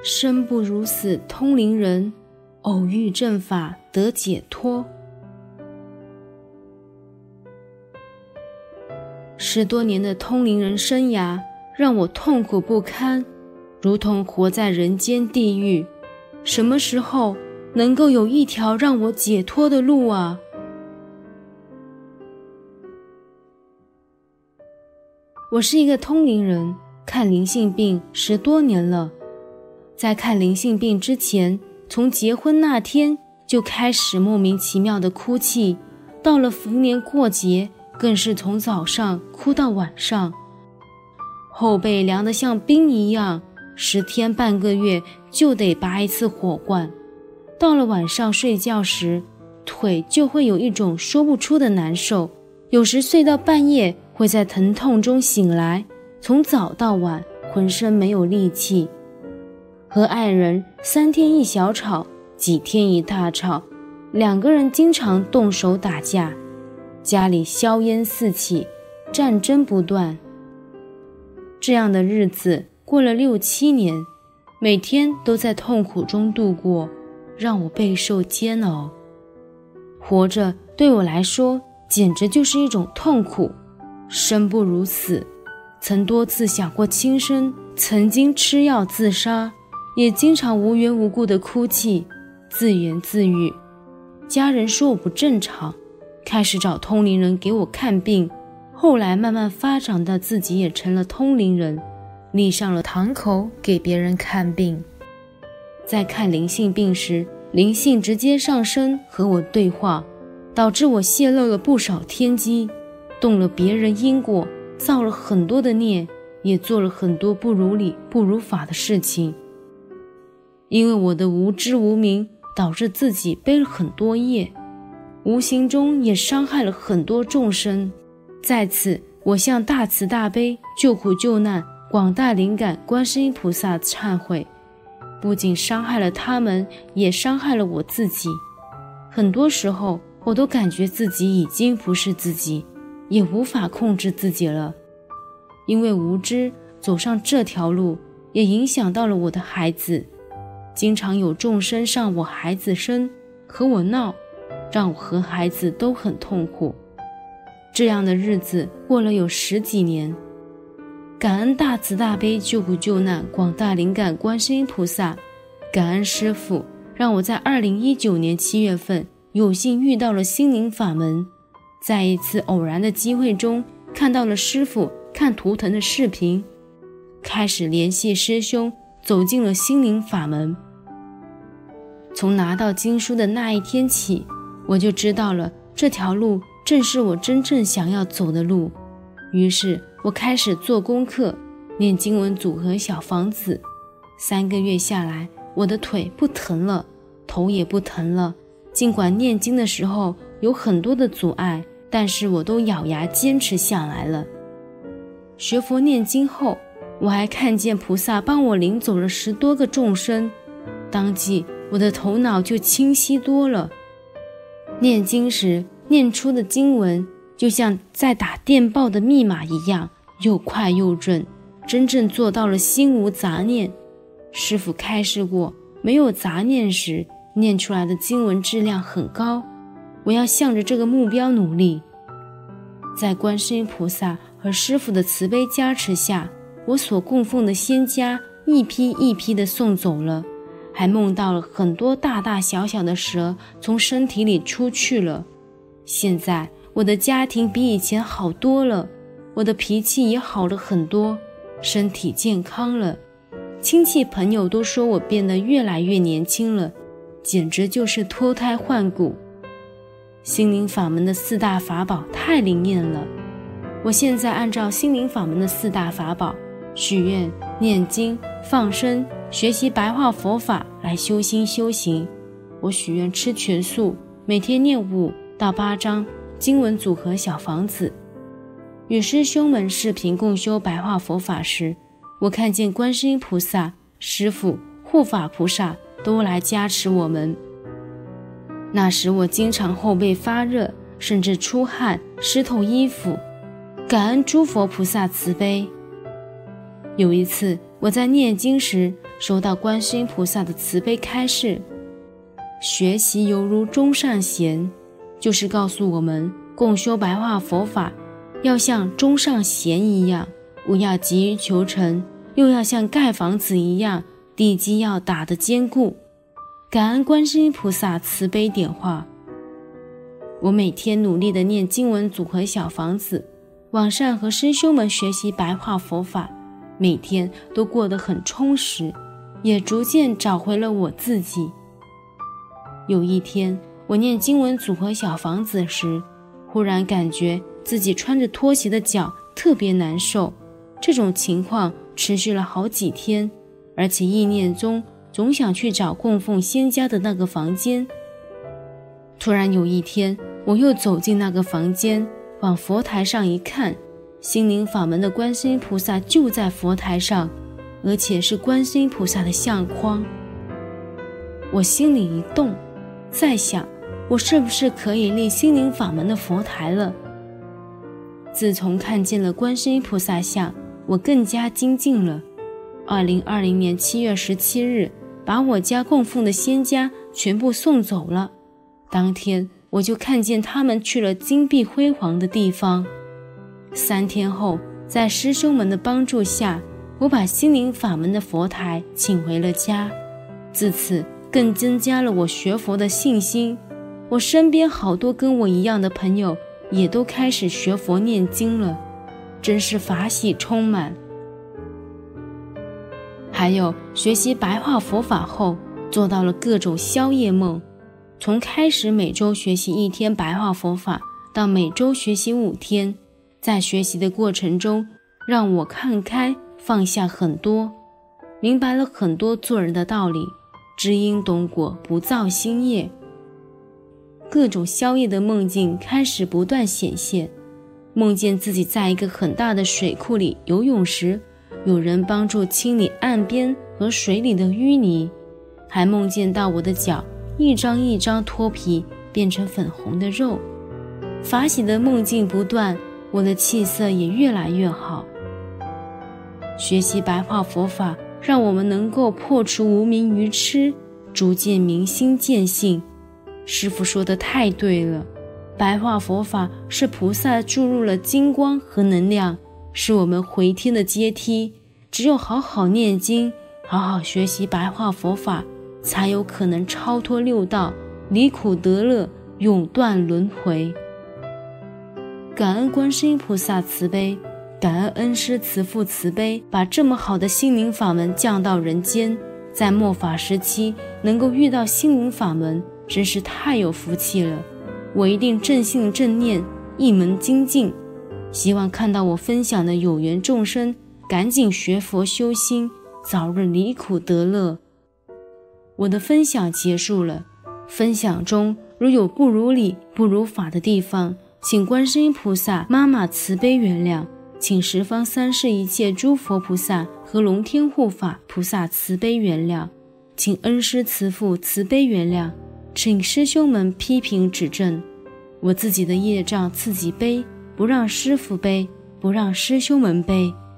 生不如死通灵人，偶遇正法得解脱。10多年的通灵人生涯让我痛苦不堪，如同活在人间地狱。什么时候能够有一条让我解脱的路啊？我是一个通灵人，看灵性病10多年了。在看灵性病之前，从结婚那天就开始莫名其妙的哭泣，到了逢年过节更是从早上哭到晚上，后背凉得像冰一样，10天半个月就得拔一次火罐。到了晚上睡觉时，腿就会有一种说不出的难受，有时睡到半夜会在疼痛中醒来，从早到晚浑身没有力气。和爱人3天一小吵，几天一大吵，2个人经常动手打架，家里硝烟四起，战争不断。这样的日子过了6、7年，每天都在痛苦中度过，让我备受煎熬。活着对我来说简直就是一种痛苦，生不如死。曾多次想过轻生，曾经吃药自杀，也经常无缘无故的哭泣，自言自语。家人说我不正常，开始找通灵人给我看病，后来慢慢发展到自己也成了通灵人，立上了堂口给别人看病。在看灵性病时，灵性直接上身和我对话，导致我泄露了不少天机，动了别人因果，造了很多的孽，也做了很多不如理不如法的事情。因为我的无知无明，导致自己背了很多业，无形中也伤害了很多众生。在此，我向大慈大悲救苦救难广大灵感观世音菩萨忏悔，不仅伤害了他们，也伤害了我自己。很多时候我都感觉自己已经不是自己，也无法控制自己了。因为无知走上这条路，也影响到了我的孩子，经常有众生上我孩子身和我闹，让我和孩子都很痛苦。这样的日子过了有10几年，感恩大慈大悲救苦救难广大灵感观世音菩萨，感恩师父让我在2019年7月份有幸遇到了心灵法门。在一次偶然的机会中，看到了师父看图腾的视频，开始联系师兄，走进了心灵法门。从拿到经书的那一天起，我就知道了这条路正是我真正想要走的路。于是我开始做功课，念经文组合小房子。3个月下来，我的腿不疼了，头也不疼了。尽管念经的时候有很多的阻碍，但是我都咬牙坚持下来了。学佛念经后，我还看见菩萨帮我领走了10多个众生，当即我的头脑就清晰多了。念经时念出的经文就像在打电报的密码一样，又快又准，真正做到了心无杂念。师父开示过，没有杂念时念出来的经文质量很高，我要向着这个目标努力。在观世音菩萨和师父的慈悲加持下，我所供奉的仙家一批一批的送走了，还梦到了很多大大小小的蛇从身体里出去了。现在我的家庭比以前好多了，我的脾气也好了很多，身体健康了。亲戚朋友都说我变得越来越年轻了，简直就是脱胎换骨。心灵法门的4大法宝太灵验了，我现在按照心灵法门的4大法宝许愿、念经、放生、学习白话佛法来修心修行。我许愿吃全素，每天念5到8章经文组合小房子。与师兄们视频共修白话佛法时，我看见观世音菩萨、师父、护法菩萨都来加持我们。那时我经常后背发热，甚至出汗湿透衣服，感恩诸佛菩萨慈悲。有一次我在念经时， 收到观世音菩萨的慈悲开示，学习犹如中上贤，就是告诉我们共修白话佛法要像中上贤一样，不要急于求成，又要像盖房子一样，地基要打得坚固。感恩观世音菩萨慈悲点化。我每天努力地念经文组合小房子，晚上和师兄们学习白话佛法，每天都过得很充实，也逐渐找回了我自己。有一天，我念经文组合小房子时，忽然感觉自己穿着拖鞋的脚特别难受，这种情况持续了好几天，而且意念中总想去找供奉仙家的那个房间。突然有一天，我又走进那个房间，往佛台上一看，心灵法门的观世音菩萨就在佛台上，而且是观世音菩萨的相框。我心里一动，在想我是不是可以立心灵法门的佛台了。自从看见了观世音菩萨像，我更加精进了。2020年7月17日，把我家供奉的仙家全部送走了。当天我就看见他们去了金碧辉煌的地方。3天后，在师兄们的帮助下，我把心灵法门的佛台请回了家。自此更增加了我学佛的信心。我身边好多跟我一样的朋友也都开始学佛念经了，真是法喜充满。还有学习白话佛法后，做到了各种宵夜梦。从开始每周学习1天白话佛法，到每周学习5天，在学习的过程中，让我看开放下很多，明白了很多做人的道理，知因懂果，不造新业。各种宵夜的梦境开始不断显现，梦见自己在一个很大的水库里游泳时，有人帮助清理岸边和水里的淤泥，还梦见到我的脚一张一张脱皮变成粉红的肉。法喜的梦境不断，我的气色也越来越好。学习白话佛法，让我们能够破除无明愚痴，逐渐明心见性。师父说的太对了，白话佛法是菩萨注入了金光和能量，是我们回天的阶梯。只有好好念经，好好学习白话佛法，才有可能超脱六道，离苦得乐，永断轮回。感恩观世音菩萨慈悲，感恩恩师慈父慈悲，把这么好的心灵法门降到人间。在末法时期能够遇到心灵法门，真是太有福气了。我一定正信正念，一门精进。希望看到我分享的有缘众生赶紧学佛修心，早日离苦得乐。我的分享结束了，分享中如有不如理不如法的地方，请观世音菩萨妈妈慈悲原谅，请十方三世一切诸佛菩萨和龙天护法菩萨慈悲原谅，请恩师慈父慈悲原谅，请师兄们批评指正。我自己的业障自己背，不让师父背，不让师兄们背。